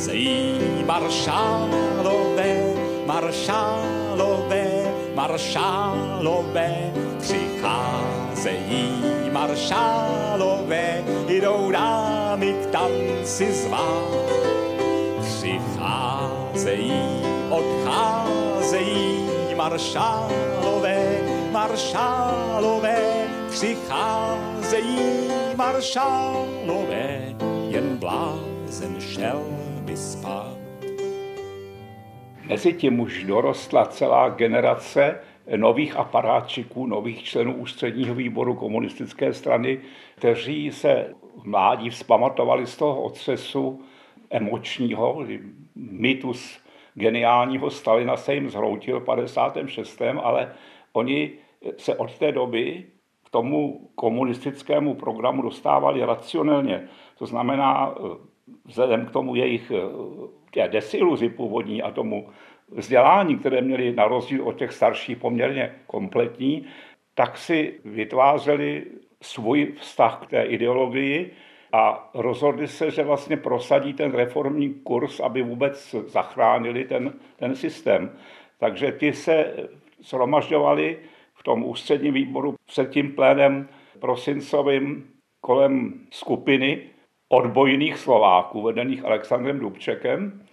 přicházejí maršálové, maršálové, maršálové, přicházejí maršálové, jdou dámy k tanci zvát. Přicházejí, odcházejí maršálové, maršálové, přicházejí maršálové, jen blázen šel by spát. Mezitím už dorostla celá generace nových aparátčiků, nových členů ústředního výboru komunistické strany, kteří se v mládí vzpamatovali z toho otřesu emočního, mýtus geniálního Stalina se jim zhroutil v 56., ale oni se od té doby k tomu komunistickému programu dostávali racionálně. To znamená, vzhledem k tomu jejich desiluzi původní a tomu vzdělání, které měli na rozdíl od těch starších poměrně kompletní, tak si vytvářeli svůj vztah k té ideologii a rozhodli se, že vlastně prosadí ten reformní kurz, aby vůbec zachránili ten systém. Takže ti se shromažďovali v tom ústředním výboru před tím plénem prosincovým kolem skupiny odbojných Slováků, vedených Alexandrem Dubčekem,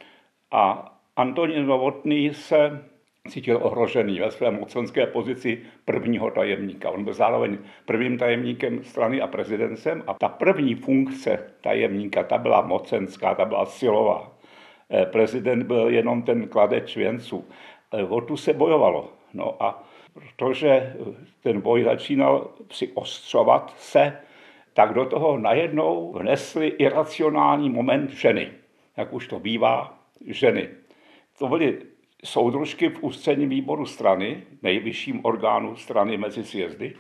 a Antonín Novotný se cítil ohrožený ve své mocenské pozici prvního tajemníka. On byl zároveň prvním tajemníkem strany a prezidentem a ta první funkce tajemníka, ta byla mocenská, ta byla silová. Prezident byl jenom ten kladeč věnců. O tu se bojovalo. No a protože ten boj začínal přiostřovat se, tak do toho najednou vnesli iracionální moment ženy. Jak už to bývá, ženy. To byly soudružky v ústředním výboru strany, nejvyšším orgánu strany mezi sjezdy,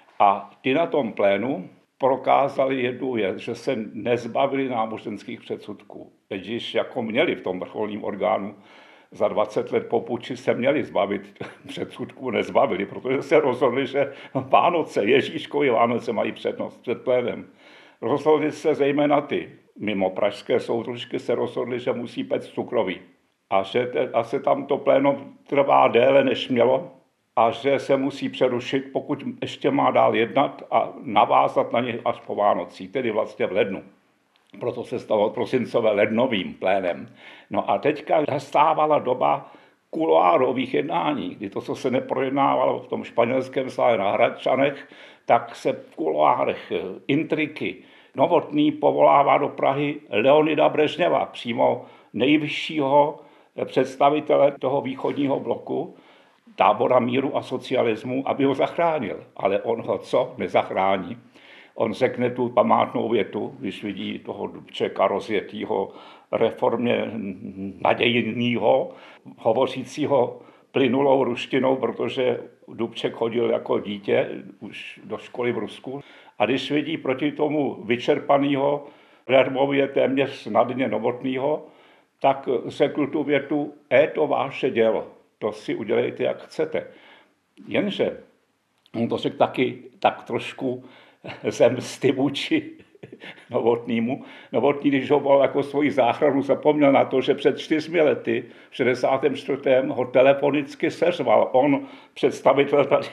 a ty na tom plénu prokázali jednu věc, že se nezbavili náboženských předsudků. Když jako měli v tom vrcholním orgánu za 20 let po puči se měli zbavit předsudků, nezbavili, protože se rozhodli, že Vánoce, Ježíškovi Vánoce mají přednost před plénem. Rozhodli se zejména ty mimo pražské soudružky se rozhodli, že musí péct cukroví. A že se tam to pléno trvá déle, než mělo, a že se musí přerušit, pokud ještě má dál jednat a navázat na ně až po Vánocích, tedy vlastně v lednu. Proto se stalo prosincové lednovým plénem. No a teďka nastávala doba kuloárových jednání, kdy to, co se neprojednávalo v tom španělském sále na Hradčanech, tak se v kuloárech intriky. Novotný povolává do Prahy Leonida Brežněva, přímo nejvyššího představitele toho východního bloku, tábora míru a socialismu, aby ho zachránil. Ale on ho co? Nezachrání. On řekne tu památnou větu, když vidí toho Dubčeka rozjetýho, reformně nadějnýho, hovořícího plynulou ruštinou, protože Dubček chodil jako dítě už do školy v Rusku. A když vidí proti tomu vyčerpanýho, nervově téměř snadně Novotnýho, tak řekl tu větu, to váše dělo, to si udělejte, jak chcete. Jenže on to řekl taky tak trošku ze msty vůči Novotnýmu. Novotný, když ho volal jako svoji záchranu, zapomněl na to, že před 4 lety, v 64. ho telefonicky seřval. On, představitel tady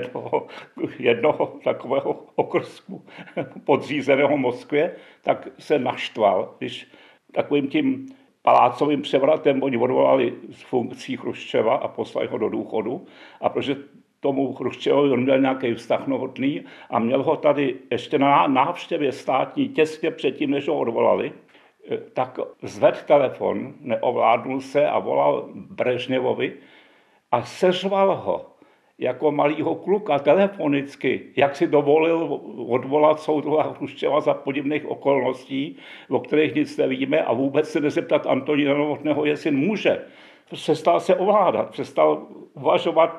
jednoho takového okrsku podřízeného Moskvě, tak se naštval, když takovým tím palácovým převratem oni odvolali z funkcí Chruščeva a poslali ho do důchodu. A protože tomu Chruščevovi on měl nějaký vztah Novotný a měl ho tady ještě na návštěvě státní těsně předtím, než ho odvolali, tak zvedl telefon, neovládnul se a volal Brežněvovi a seřval ho jako malýho kluka telefonicky, jak si dovolil odvolat soudruha Chruščeva za podivných okolností, o kterých nic nevíme, a vůbec se nezeptat Antonína Novotného, jestli může. Přestal se ovládat, přestal uvažovat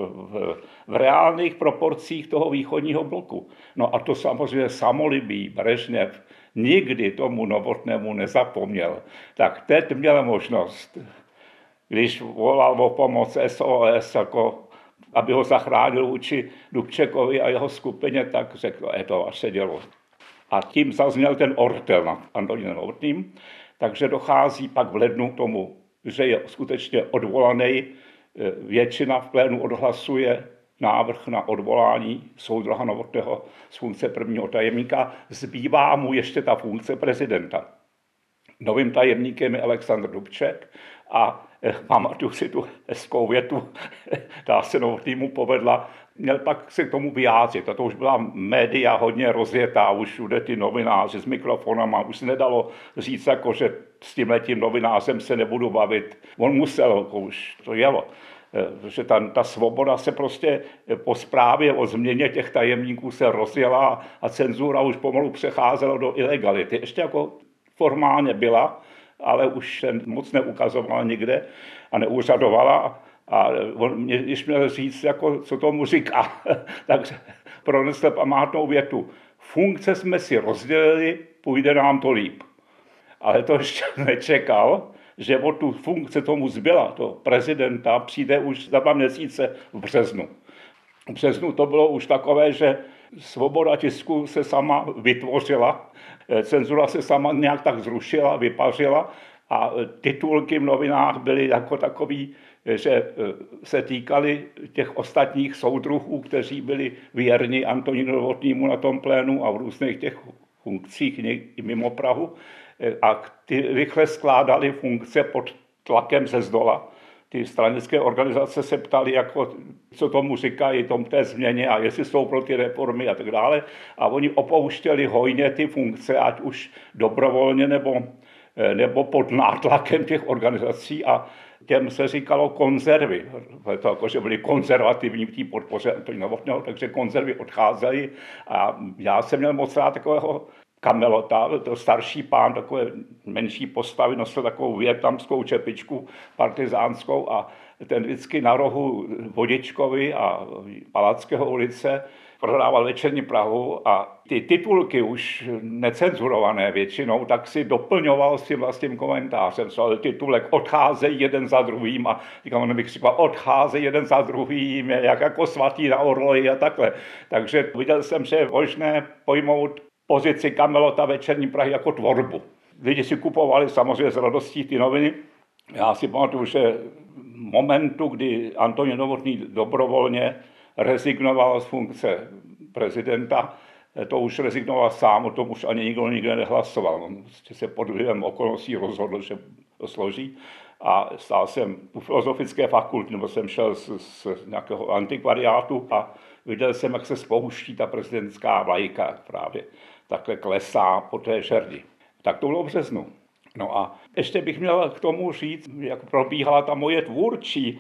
v reálných proporcích toho východního bloku. No a to samozřejmě samolibý Brežněv nikdy tomu Novotnému nezapomněl. Tak teď měl možnost, když volal o pomoc SOS, jako aby ho zachránil vůči Dubčekovi a jeho skupině, tak řekl, to vaše dělo. a tím zazněl ten ortel nad Antonínem Novotným, takže dochází pak v lednu k tomu, že je skutečně odvolaný, většina v plénu odhlasuje návrh na odvolání Soudruha Novotného z funkce prvního tajemníka, zbývá mu ještě ta funkce prezidenta. Novým tajemníkem je Alexandr Dubček a pamatuju si tu hezkou větu, dá se Novotnému povedla, měl pak se k tomu vyjádřit. A to už byla média hodně rozjetá, už všude ty novináři s mikrofonama, už se nedalo říct, jako, že s tímhletím novinářem se nebudu bavit. On musel, jako už to jelo. Že ta svoboda se prostě po zprávě o změně těch tajemníků se rozjela a cenzura už pomalu přecházela do ilegality. Ještě jako formálně byla, ale už se moc neukazovala nikde a neúřadovala. A on mě, když měl říct, jako, co tomu říká, tak pronesl památnou větu. Funkce jsme si rozdělili, půjde nám to líp. Ale to ještě nečekal, že o tu funkci tomu zbyla, to prezidenta, přijde už za 2 měsíce v březnu. V březnu to bylo už takové, že svoboda tisku se sama vytvořila, cenzura se sama nějak tak zrušila, vypařila a titulky v novinách byly jako takový, že se týkali těch ostatních soudruhů, kteří byli věrni Antonínu Novotnému na tom plénu a v různých těch funkcích i mimo Prahu. A ty rychle skládali funkce pod tlakem ze zdola. Ty stranické organizace se ptali, jako, co tomu říkají, té změně a jestli jsou pro ty reformy a tak dále. A oni opouštěli hojně ty funkce, ať už dobrovolně nebo pod nátlakem těch organizací a těm se říkalo konzervy. To jako, že byli konzervativní v té podpoře Antonína Novotného, takže konzervy odcházely a já jsem měl moc rád takového Kamelota, to starší pán, takové menší postavy, nosil takovou vietnamskou čepičku partizánskou a ten vždycky na rohu Vodičkovy a Palackého ulice prodával Večerní Prahu a ty titulky už necenzurované většinou, tak si doplňoval s tím vlastním komentářem. Co titulek odcházejí jeden za druhým a on bych říkal, odcházejí jeden za druhým, jak jako svatý na orloji a takhle. Takže viděl jsem, že je možné pojmout pozici Kamelota Večerní Prahy jako tvorbu. Lidi si kupovali samozřejmě s radostí ty noviny. Já si pamatuju, že momentu, kdy Antonín Novotný dobrovolně rezignoval z funkce prezidenta, to už rezignoval sám, o tom už ani nikdo nikde nehlasoval. On se pod vlivem okolností rozhodl, že to složí. A stál jsem u filozofické fakulty, nebo jsem šel z nějakého antikvariátu a viděl jsem, jak se spouští ta prezidentská vlajka právě. Takhle klesá po té žerdi. Tak to bylo v březnu. No a ještě bych měl k tomu říct, jak probíhala ta moje tvůrčí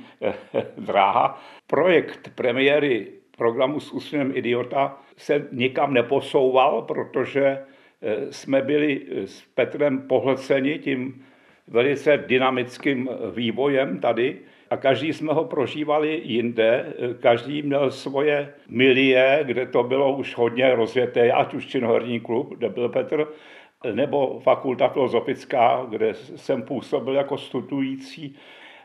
dráha. Projekt premiéry programu S úsměvem idiota se nikam neposouval, protože jsme byli s Petrem pohlceni tím velice dynamickým vývojem tady a každý jsme ho prožívali jinde, každý měl svoje milie, kde to bylo už hodně rozjeté, ať už Činoherní klub, kde byl Petr, nebo fakulta filozofická, kde jsem působil jako studující.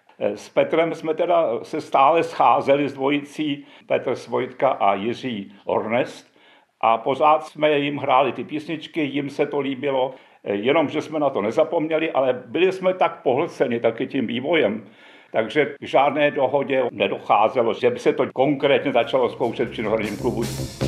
S Petrem jsme teda se stále scházeli s dvojicí Petr Svojtka a Jiří Ornest a pořád jsme jim hráli ty písničky, jim se to líbilo, jenom že jsme na to nezapomněli, ale byli jsme tak pohlceni taky tím vývojem, takže k žádné dohodě nedocházelo, že by se to konkrétně začalo zkoušet v Činoherním klubu.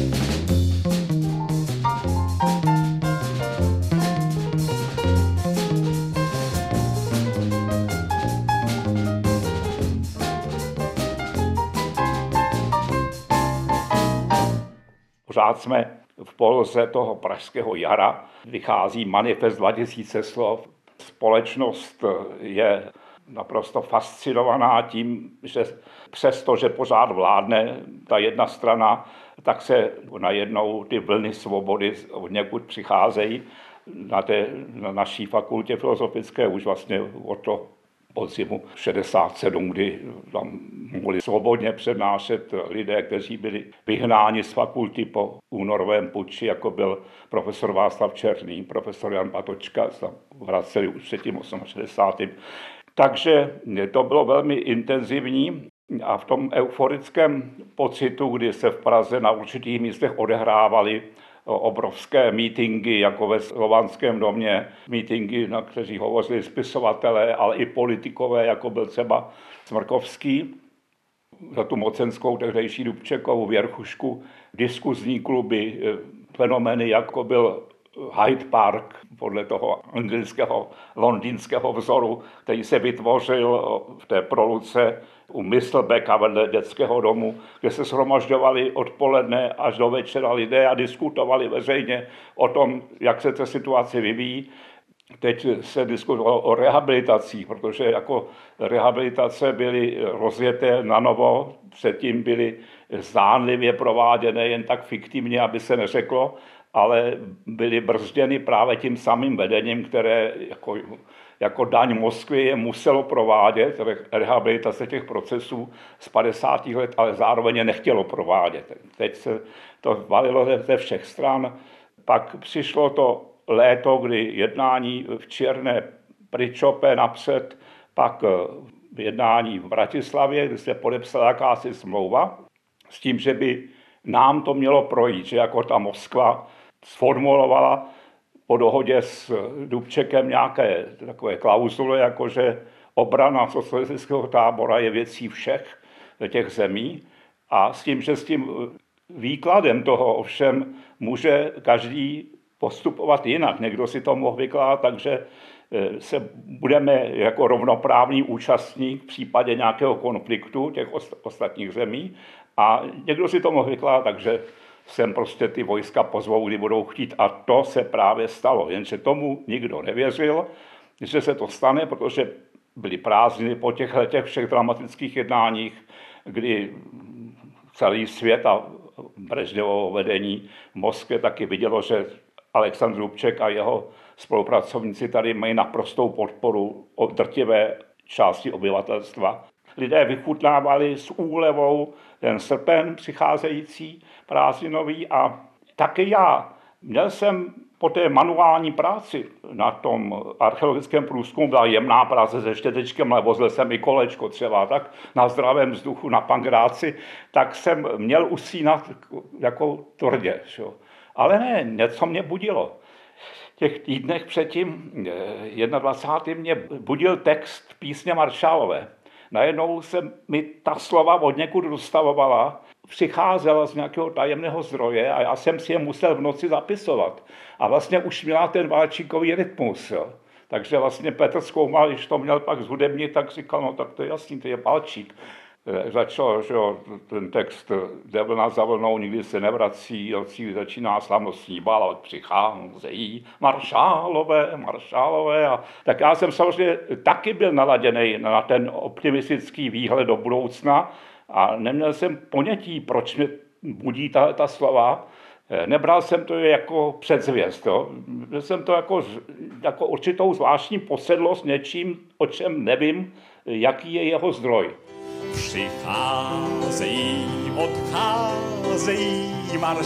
Pořád jsme v poloze toho pražského jara, vychází manifest 2000 slov. Společnost je naprosto fascinovaná tím, že přesto, že pořád vládne ta jedna strana, tak se najednou ty vlny svobody od někud přicházejí. Na naší fakultě filozofické už vlastně od toho podzimu 67, kdy tam mohli svobodně přednášet lidé, kteří byli vyhnáni z fakulty po únorovém puči, jako byl profesor Václav Černý, profesor Jan Patočka, tam vraceli už před tím 68. Takže to bylo velmi intenzivní a v tom euforickém pocitu, kdy se v Praze na určitých místech odehrávaly obrovské mítingy, jako ve Slovanském domě, mítingy, na kterých hovořili spisovatelé, ale i politikové, jako byl třeba Smrkovský, za tu mocenskou tehdejší Dubčekovu věrchušku, diskuzní kluby, fenomény, jako byl Hyde Park, podle toho anglického, londýnského vzoru, který se vytvořil v té proluce u Myslbeka vedle dětského domu, kde se shromažďovali odpoledne až do večera lidé a diskutovali veřejně o tom, jak se ta situace vyvíjí. Teď se diskutovalo o rehabilitacích, protože jako rehabilitace byly rozjeté na novo, předtím byly zdánlivě prováděné jen tak fiktivně, aby se neřeklo, ale byly brzděny právě tím samým vedením, které jako daň Moskvy je muselo provádět, rehabilitace těch procesů z 50. let, ale zároveň je nechtělo provádět. Teď se to valilo ze všech stran. Pak přišlo to léto, kdy jednání v Černé Pričope napřed, pak jednání v Bratislavě, kdy se podepsala jakási smlouva s tím, že by nám to mělo projít, že jako ta Moskva sformulovala po dohodě s Dubčekem nějaké takové klauzule, jakože obrana socialistického tábora je věcí všech těch zemí a s tím, že s tím výkladem toho ovšem může každý postupovat jinak. Někdo si to mohl vykládat, takže se budeme jako rovnoprávný účastník v případě nějakého konfliktu těch ostatních zemí a někdo si to mohl vykládat, takže sem prostě ty vojska pozvou, kdy budou chtít. A to se právě stalo, jenže tomu nikdo nevěřil, že se to stane, protože byly prázdniny po těch letech všech dramatických jednáních, kdy celý svět a Brežněvovo vedení v Moskvě taky vidělo, že Alexandr Dubček a jeho spolupracovníci tady mají naprostou podporu od drtivé části obyvatelstva. Lidé vychutnávali s úlevou ten srpen přicházející prázdninový a taky já. Měl jsem po té manuální práci na tom archeologickém průzkumu, byla jemná práce se štětečkem, ale vozil jsem i kolečko třeba, tak na zdravém vzduchu, na Pangráci, tak jsem měl usínat jako tvrdě. Šo. Ale ne, něco mě budilo. V těch týdnech předtím, 21. mě budil text písně Maršálové. Najednou se mi ta slova od někud dostavovala, přicházela z nějakého tajemného zdroje a já jsem si je musel v noci zapisovat. A vlastně už měla ten válčíkový rytmus. Jo. Takže vlastně Petr Zkoumal, když to měl pak zhudebnit, tak říkal, no tak to je jasný, to je válčík. Začal, že jo, ten text jde vlna za vlnou, nikdy se nevrací, od cíli začíná slavnostní bál, přicházejí maršálové. A tak já jsem samozřejmě taky byl naladěný na ten optimistický výhled do budoucna a neměl jsem ponětí, proč mě budí ta slova. Nebral jsem to jako předzvěst. Byl jsem to jako určitou zvláštní posedlost něčím, o čem nevím, jaký je jeho zdroj. Přicházejí, odcházejí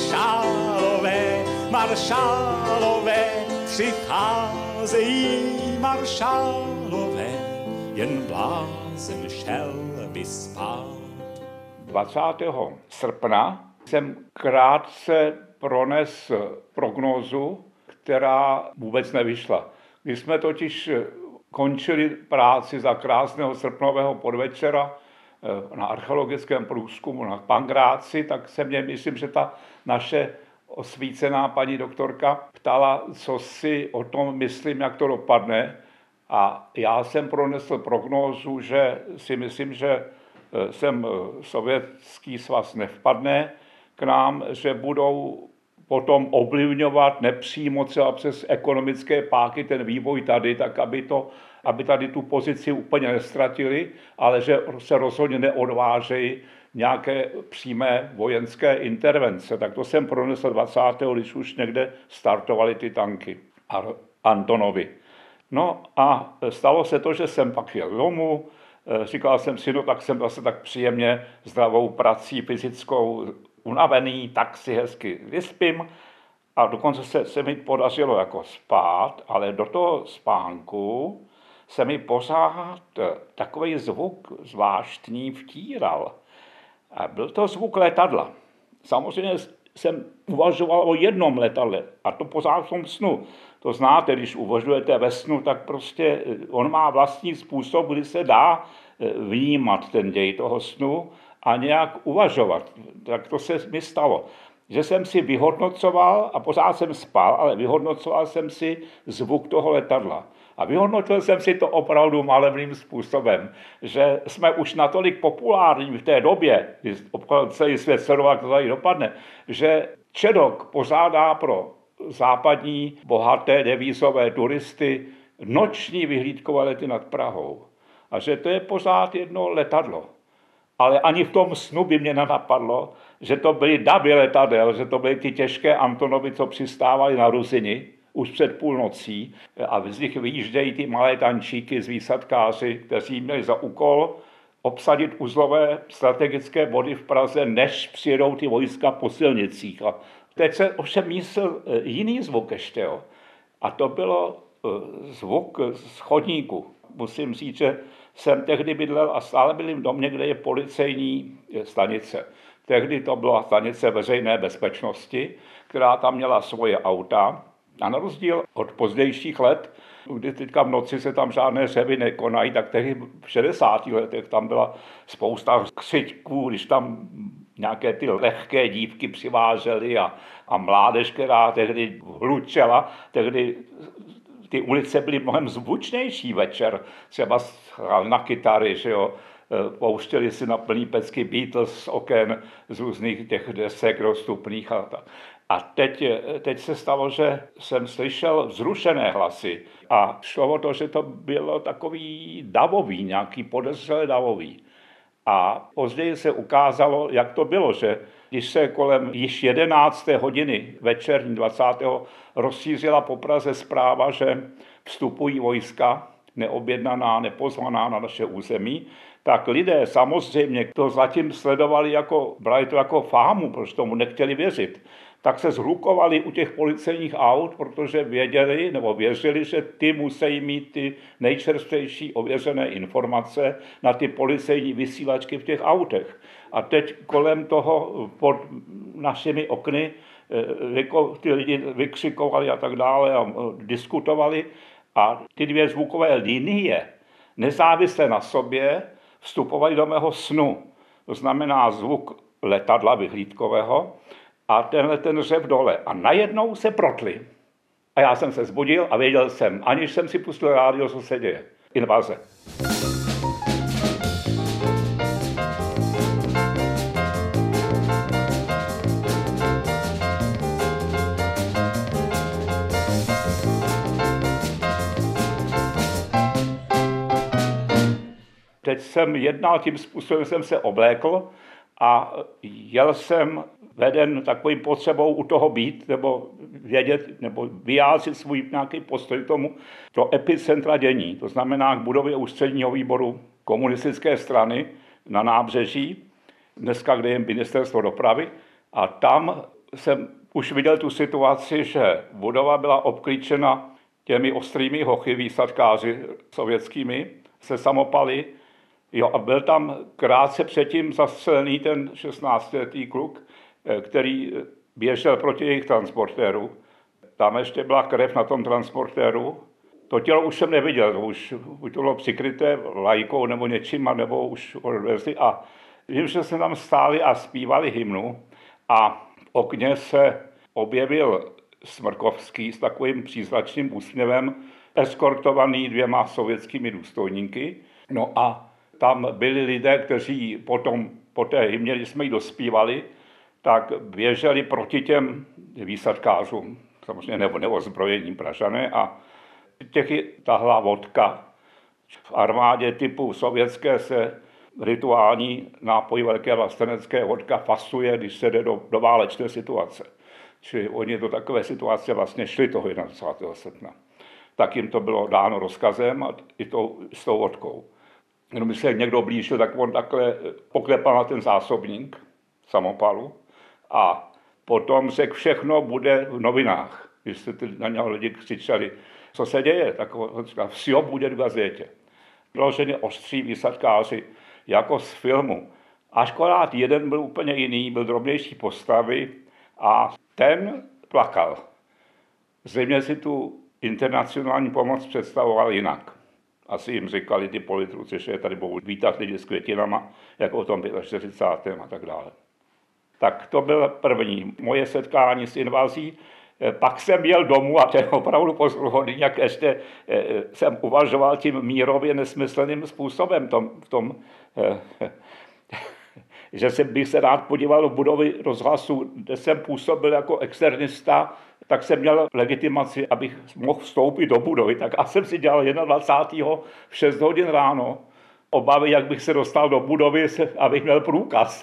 maršálové, přicházejí maršálové, jen blázen šel by spát. 20. srpna jsem krátce pronesl prognózu, která vůbec nevyšla. Když jsme totiž končili práci za krásného srpnového podvečera na archeologickém průzkumu na Pangráci, tak se mě, myslím, že ta naše osvícená paní doktorka ptala, co si o tom myslím, jak to dopadne. A já jsem pronesl prognózu, že si myslím, že sem Sovětský svaz nevpadne k nám, že budou potom ovlivňovat nepřímo třeba přes ekonomické páky ten vývoj tady, tak aby tady tu pozici úplně nestratili, ale že se rozhodně neodvážejí nějaké přímé vojenské intervence. Tak to jsem pronesl 20. když už někde startovaly ty tanky Antonovy. No a stalo se to, že jsem pak jel domů, říkal jsem si, no tak jsem zase tak příjemně zdravou prací fyzickou unavený, tak si hezky vyspím a dokonce se mi podařilo jako spát, ale do toho spánku se mi pořád takový zvuk zvláštní vtíral. A byl to zvuk letadla. Samozřejmě jsem uvažoval o jednom letadle a to pořád v tom snu. To znáte, když uvažujete ve snu, tak prostě on má vlastní způsob, kdy se dá vnímat ten děj toho snu a nějak uvažovat. Tak to se mi stalo. Že jsem si vyhodnocoval, a pořád jsem spal, ale vyhodnocoval jsem si zvuk toho letadla. A vyhodnotil jsem si to opravdu malebným způsobem, že jsme už natolik populární v té době, kdy celý svět sledoval, jak to tady dopadne, že ČEDOK pořádá pro západní bohaté devízové turisty noční vyhlídkové lety nad Prahou. A že to je pořád jedno letadlo. Ale ani v tom snu by mě nenapadlo, že to byly davy letadel, že to byly ty těžké Antonovy, co přistávaly na Ruzini už před půlnocí a z nich vyjíždějí ty malé tančíky z výsadkáři, kteří měli za úkol obsadit uzlové strategické body v Praze, než přijedou ty vojska po silnicích. A teď se ovšem mísil jiný zvuk ještě. Jo. A to bylo zvuk z chodníku. Musím říct, že jsem tehdy bydlel a stále byl v domě, kde je policejní stanice. Tehdy to byla stanice veřejné bezpečnosti, která tam měla svoje auta. A na rozdíl od pozdějších let, kdy teďka v noci se tam žádné řevy nekonají, tak tehdy v 60. letech tam byla spousta křičků, když tam nějaké ty lehké dívky přivážely a mládež, která tehdy hlučela, tehdy ty ulice byly mnohem zvučnější večer, třeba na kytary, že jo, pouštěli si na plný pecky Beatles z oken z různých těch desek dostupných a tak. A teď se stalo, že jsem slyšel vzrušené hlasy a šlo o to, že to bylo takový davový, nějaký podezřelé davový. A později se ukázalo, jak to bylo, že když se kolem již 11. hodiny večerní 20. rozšířila po Praze zpráva, že vstupují vojska neobjednaná, nepozvaná na naše území, tak lidé samozřejmě to zatím sledovali brali to jako fámu, protože tomu nechtěli věřit. Tak se zhlukovali u těch policejních aut, protože věděli nebo věřili, že ty musí mít ty nejčerstvější ověřené informace na ty policejní vysílačky v těch autech. A teď kolem toho pod našimi okny ty lidi vykřikovali a tak dále a diskutovali. A ty dvě zvukové linie nezávisle na sobě vstupovaly do mého snu. To znamená zvuk letadla vyhlídkového a ten řev dole. A najednou se protli. A já jsem se zbudil a věděl jsem, aniž jsem si pustil rádio, co se děje. Invaze. Teď jsem jednal tím způsobem, jsem se oblékl a jel jsem veden takovým potřebou u toho být, nebo vědět, nebo vyjádřit svůj nějaký postoj k tomu, do epicentra dění, to znamená k budově ústředního výboru komunistické strany na Nábřeží, dneska, kde je ministerstvo dopravy, a tam jsem už viděl tu situaci, že budova byla obklíčena těmi ostrými hochy, výsadkáři sovětskými, se samopaly. Jo, a byl tam krátce předtím zastřelený ten 16letý kluk, který běžel proti jejich transportéru. Tam ještě byla krev na tom transportéru. To tělo už jsem neviděl, už to bylo přikryté lajkou nebo něčím, nebo už odvezli. A vím, že jsme tam stáli a zpívali hymnu a v okně se objevil Smrkovský s takovým přízračným úsměvem, eskortovaný 2 sovětskými důstojníky. No a tam byli lidé, kteří potom, po té hymně, když jsme ji dospívali, tak běželi proti těm výsadkářům, samozřejmě nebo zbrojení Pražané, a těch tahla vodka. V armádě typu sovětské se rituální nápoj velké vlastenecké vodka fasuje, když se jde do válečné situace. Čili oni do takové situace vlastně šli toho 21. srpna. Tak jim to bylo dáno rozkazem a i s tou vodkou. Jenom když se někdo blížil, tak on takhle poklepal na ten zásobník samopalu a potom řekl, všechno bude v novinách. Když se na něho lidi křičeli, co se děje, tak on říkal, vše bude v gazetě. Vyloženě ostří výsadkáři, jako z filmu. Ažkorát jeden byl úplně jiný, byl drobnější postavy A ten plakal. Zřejmě si tu internacionální pomoc představoval jinak. Asi jim říkali ty politruci, že tady budou vítat lidi s květinama, jako o tom 45. a tak dále. Tak to bylo první moje setkání s invazí. Pak jsem jel domů a to je opravdu pozoruhodný, jak ještě jsem uvažoval tím mírově nesmyslným způsobem v tom že bych se rád podíval do budovy rozhlasu, kde jsem působil jako externista, tak jsem měl legitimaci, abych mohl vstoupit do budovy. Tak já jsem si dělal 21. v 6 hodin ráno obavy, jak bych se dostal do budovy, abych měl průkaz.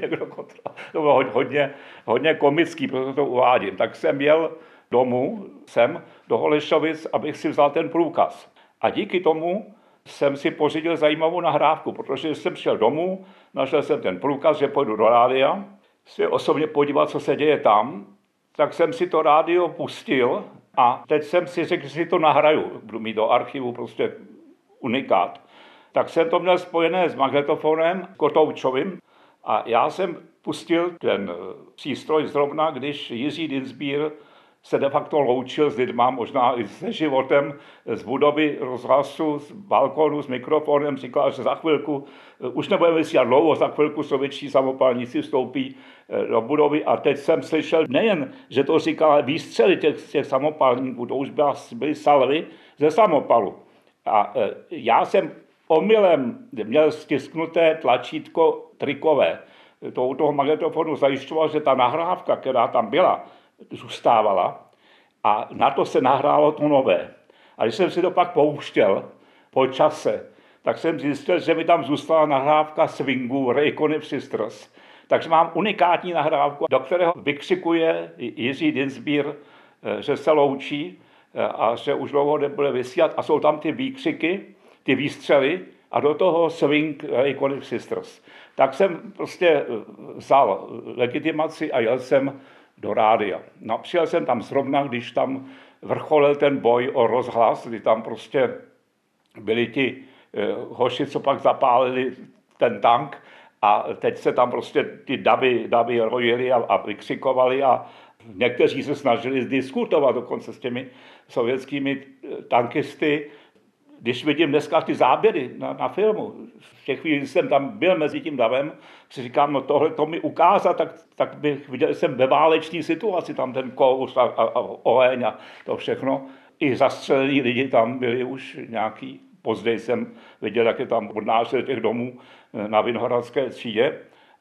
To bylo hodně komický, proto to uvádím. Tak jsem jel domů, do Holešovic, abych si vzal ten průkaz. A díky tomu jsem si pořídil zajímavou nahrávku, protože jsem šel domů, našel jsem ten průkaz, že půjdu do rádia, si osobně podívat, co se děje tam, tak jsem si to rádio pustil a teď jsem si řekl, že si to nahraju, budu mít do archivu prostě unikát. Tak jsem to měl spojené s magnetofonem Kotoučovým a já jsem pustil ten přístroj zrovna, když Jiří Dinsbír se de facto loučil s lidma, možná i se životem, z budovy rozhlasu, z balkonu, s mikrofonem, říkal, že za chvilku, už nebudeme vysílat dlouho, za chvilku sovětští samopalníci vstoupí do budovy a teď jsem slyšel nejen, že to říkal, ale výstřely těch samopalníků, to už byly salvy ze samopalu. A já jsem omylem měl stisknuté tlačítko trikové. To u toho magnetofonu zajišťoval, že ta nahrávka, která tam byla, zůstávala a na to se nahrálo to nové. A když jsem si to pak pouštěl po čase, tak jsem zjistil, že mi tam zůstala nahrávka swingu Ray Conniff Sisters. Takže mám unikátní nahrávku, do kterého vykřikuje Jiří Dinsbír, že se loučí a že už dlouho nebude vysílat. A jsou tam ty výkřiky, ty výstřely a do toho swing Ray Conniff Sisters. Tak jsem prostě vzal legitimaci a jel jsem do rádia. No, přijel jsem tam zrovna, když tam vrcholil ten boj o rozhlas, kdy tam prostě byli ti hoši, co pak zapálili ten tank a teď se tam prostě ty davy rojili a vykřikovali a někteří se snažili diskutovat dokonce s těmi sovětskými tankisty. Když vidím dneska ty záběry na filmu, v těch chvíli, když jsem tam byl mezi tím davem, si říkám, no tohle to mi ukázat, tak bych viděl, že jsem ve váleční situaci, tam ten kouř a oheň a to všechno. I zastřelení lidi tam byli už nějaký. Později jsem viděl, jak je tam odnášeli těch domů na Vinohradské třídě.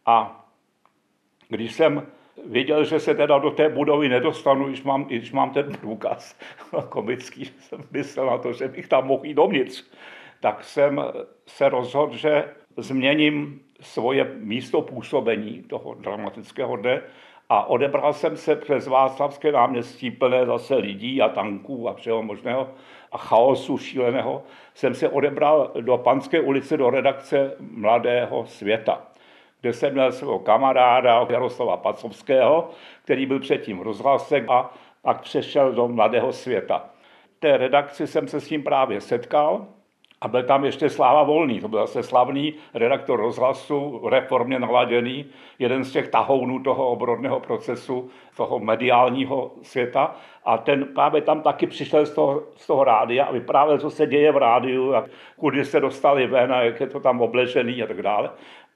A když jsem věděl, že se teda do té budovy nedostanu, když mám ten průkaz komický, jsem myslel na to, že bych tam mohl jít dovnitř, tak jsem se rozhodl, že změním svoje místo působení toho dramatického dne a odebral jsem se přes Václavské náměstí plné zase lidí a tanků a všeho možného a chaosu šíleného, jsem se odebral do Panské ulice do redakce Mladého světa, kde jsem měl svého kamaráda Jaroslava Pacovského, který byl předtím v rozhlase a pak přešel do Mladého světa. V té redakci jsem se s ním právě setkal a byl tam ještě Sláva Volný, to byl zase slavný redaktor rozhlasu, reformně naladěný, jeden z těch tahounů toho obrodného procesu, toho mediálního světa. A ten právě tam taky přišel z toho rádia a vyprávěl, co se děje v rádiu, a kudy se dostali ven a jak je to tam obležený a tak dále.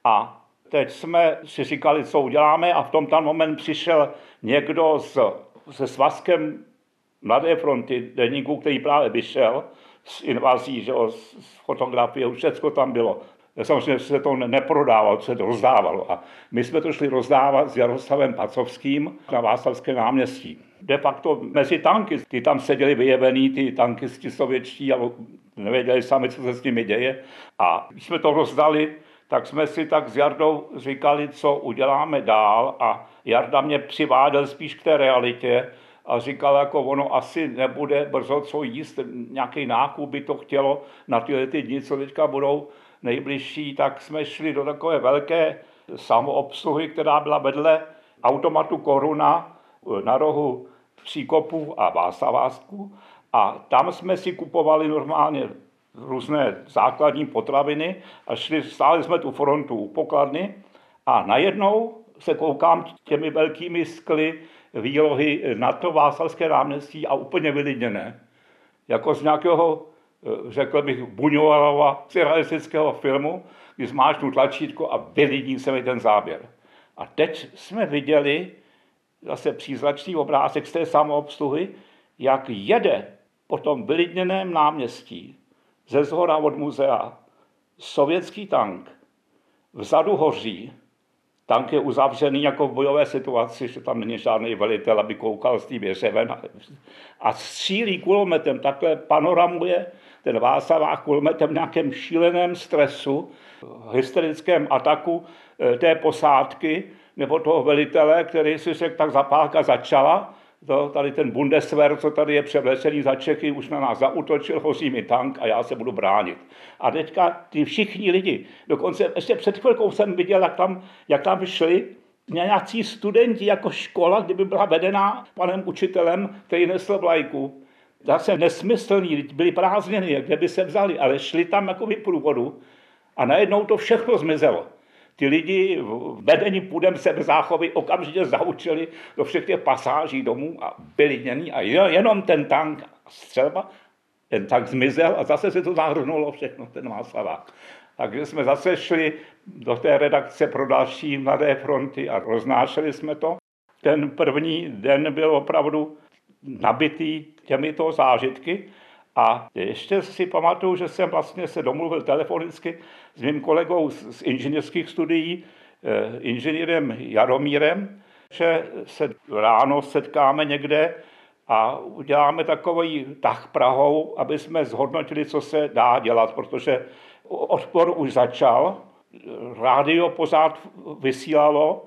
A teď jsme si říkali, co uděláme a v tom tam moment přišel někdo se svazkem Mladé fronty, deníku, který právě vyšel s invazí, že z fotografie, už všechno tam bylo. Samozřejmě se to neprodávalo, se to rozdávalo. A my jsme to šli rozdávat s Jaroslavem Pacovským na Václavské náměstí. De facto mezi tanky, ty tam seděli vyjevený, ty tankisti sovětští a nevěděli sami, co se s nimi děje. A když jsme to rozdali, tak jsme si tak s Jardou říkali, co uděláme dál a Jarda mě přiváděl spíš k té realitě a říkal, jako ono asi nebude brzo co jíst, nějaký nákup by to chtělo na tyhle ty dny, co teďka budou nejbližší, tak jsme šli do takové velké samoobsluhy, která byla vedle automatu Koruna na rohu Příkopu a Václavácku a tam jsme si kupovali normálně různé základní potraviny a stáli jsme tu frontu u pokladny a najednou se koukám těmi velkými skly výlohy na to Václavské náměstí a úplně vylidněné. Jako z nějakého, řekl bych, Buñuelova surrealistického filmu, kdy zmáčknu tlačítko a vylidní se mi ten záběr. A teď jsme viděli zase přízračný obrázek z té samoobsluhy, jak jede po tom vylidněném náměstí ze zhora od muzea sovětský tank. Vzadu hoří, tank je uzavřený jako v bojové situaci, že tam není žádný velitel, aby koukal z té věže ven. A střílí kulometem, takhle panoramuje ten Václavák kulometem v nějakém šíleném stresu, hysterickém ataku té posádky nebo toho velitele, který si řekl, tak zapálka začala. Tady ten Bundeswehr, co tady je převlečený za Čechy, už na nás zaútočil, hoří mi tank a já se budu bránit. A teďka ty všichni lidi, dokonce ještě před chvilkou jsem viděl, jak tam šli nějací studenti jako škola, kdyby byla vedená panem učitelem, který nesl vlajku. Zase nesmyslný, byli prázdniny, kde by se vzali, ale šli tam jako průvodu a najednou to všechno zmizelo. Ty lidi vedení půdem sebezáchovy okamžitě zaučili do všech těch pasáží domů a byli dění a jenom ten tank a střelba, ten tank zmizel a zase se to zahrnulo všechno, ten Václavák. Takže jsme zase šli do té redakce pro další Mladé fronty a roznášeli jsme to. Ten první den byl opravdu nabitý těmito zážitky. A ještě si pamatuju, že jsem vlastně se domluvil telefonicky s mým kolegou z inženýrských studií, inženýrem Jaromírem, že se ráno setkáme někde a uděláme takový tah Prahou, aby jsme zhodnotili, co se dá dělat, protože odpor už začal, rádio pořád vysílalo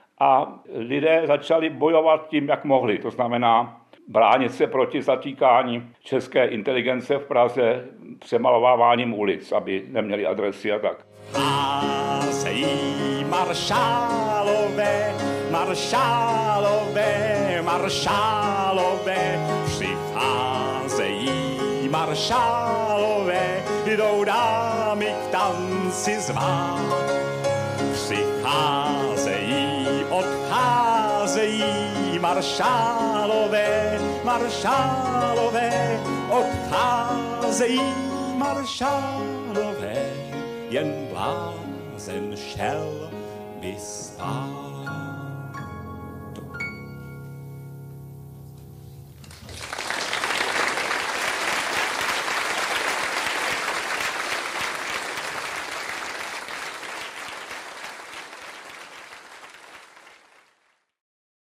a lidé začali bojovat tím, jak mohli. To znamená, bránit se proti zatýkání české inteligence v Praze přemalováváním ulic, aby neměli adresy a tak. Házejí maršálové, maršálové, maršálové, přicházejí maršálové, jdou dámy k tanci zvát. Přicházejí, odcházejí, maršálové, maršálové, odcházejí maršálové, jen blázen šel by spát.